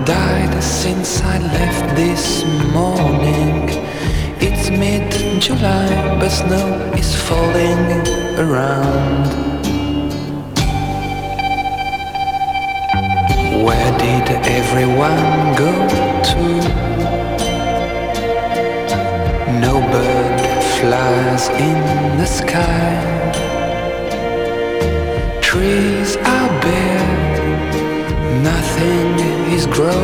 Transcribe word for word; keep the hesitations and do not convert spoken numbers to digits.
Died since I left this morning. It's mid-July, but snow is falling around. Where did everyone go to? No bird flies in the sky.